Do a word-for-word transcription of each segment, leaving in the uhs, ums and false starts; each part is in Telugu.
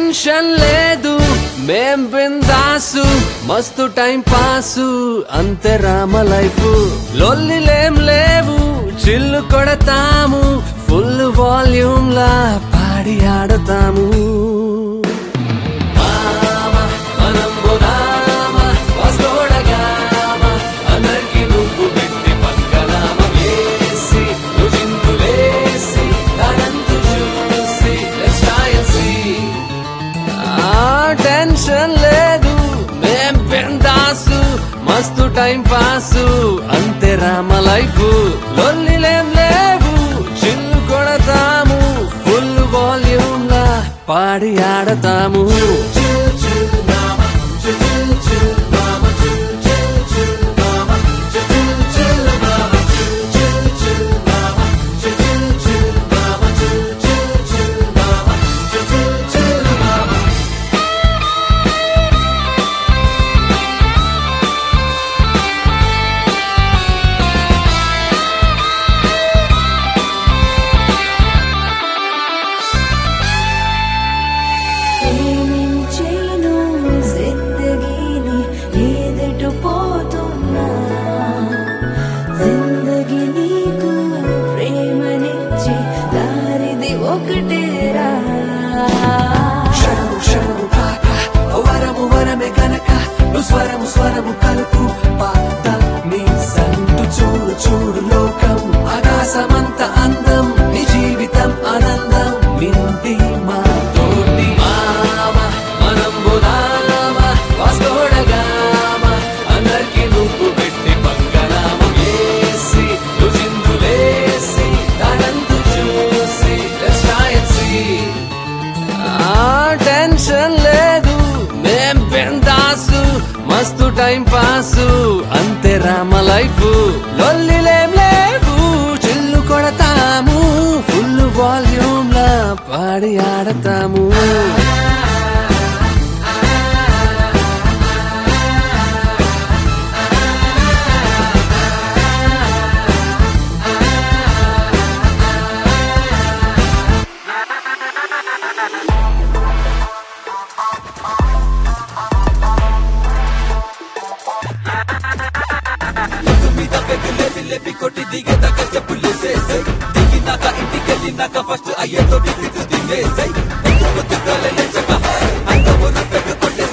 టెన్షన్ లేదు మేం బిందాసు మస్తు టైం పాసు అంతే రామ లైఫ్ లొల్లిలేం లేవు చిల్లు కొడతాము ఫుల్ వాల్యూమ్ లా పాడి ఆడతాము టెన్షన్ లేదు మేం బిందాసు మస్తు టైం పాసు అంతే రామ లైఫ్ లొల్లిలేం లేవు చిల్లు కొడతాము ఫుల్ వాల్యూమ్ లా పాడి ఆడతాము స్వరము స్వరము కలుపు పాత నీ సంటు చూడు చూడు లోకం ఆకాశమంత అందం నీ జీవితం ఆనందం నింటి మా తోటి మామ మనం బుధామ వాస్తోడగామ అందరికి నువ్వు పెట్టి పంగనామం వేసి రుచిందులేసి దానంతు చూసి టెన్షన్ లేదు మేం బిందాసు మస్తు టైం పాసు అంతే రామ లైఫ్ లొల్లిలేం లేవు చిల్లు కొడతాము ఫుల్ వాల్యూమ్ లా పాడి ఆడతాము కొట్టి దిగేదాకా చెప్పులేసేసాయి దిగినాక ఇంటికి వెళ్ళినాక ఫస్ట్ అయ్యేతో దిగు దిగేసాయి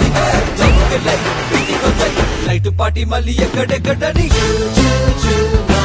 లైట్ పాటి మళ్ళీ ఎక్కడెక్కడని